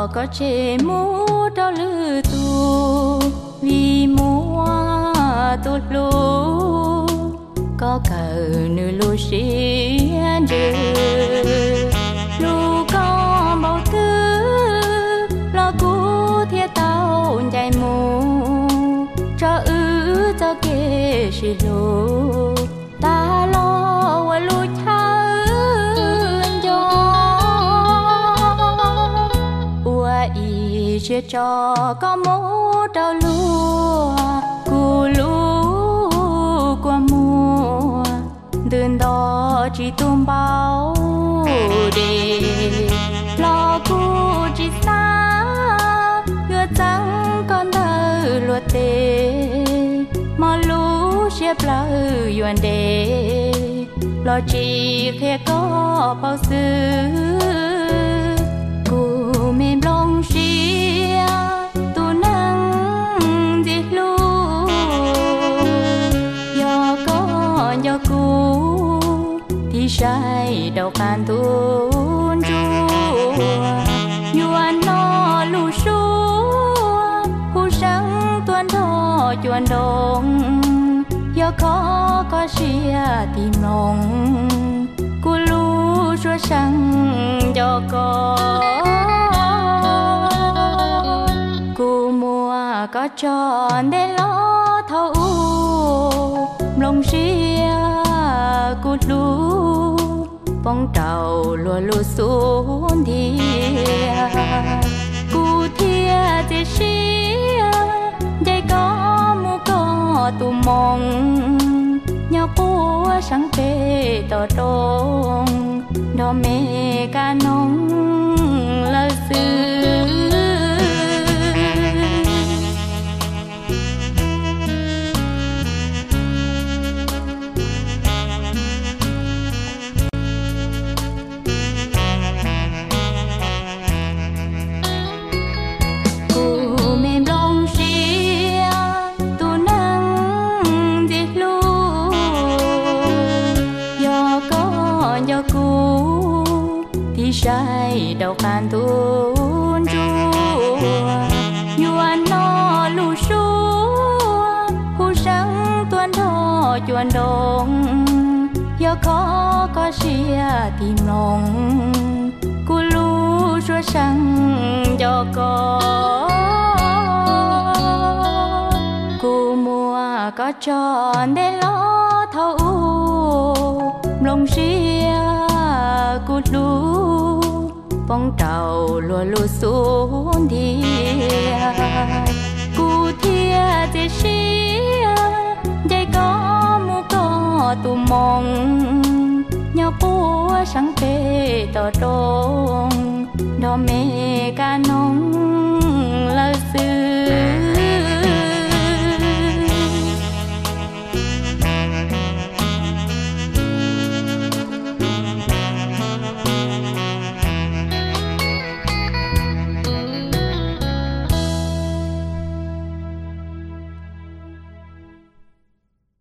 có chế mũ đó lư tu vì mua tu lu có cờ nữ lu xiên dư lu có bao thứ lo cú thiết tao chạy mù cho ư cho kê xì lu ta lo qua lu chia cho có mũ đau lúa cù lúa qua mùa đường đó chỉ tung bao để lo cù chỉ xa ngựa trắng con thơ luật tê mà lúa xếp là yuan đề lo chỉ khe có bao xứ cù mềm lòng xia tu nắng diệt lu do có do cũ thì sai đầu can tuôn chua yuan nó lu xua hu sáng tuan thọ chuan đông do có xia tìm lòng cu lu xua sáng do có có tròn để lo thâu lòng xia cút lú bóng trầu lùa lùa xuống thia cú thia chỉ xia dây có mu có tu mong nhau cú sáng tê tỏ trông đó mẹ ca nông lơ xưa sai đầu can tuôn chua yuan nó lu xua hu sáng tuan thọ chuan đông do có xia tìm lòng cu lu xua sáng do có cu mua có tròn để lo thâu lòng xia cút lú bóng trầu lùa lùa xuống thia cú thia chỉ xia dây có mu có tu mong nhau cú sáng tê tỏ trông đó mẹ ca nông lơ xưa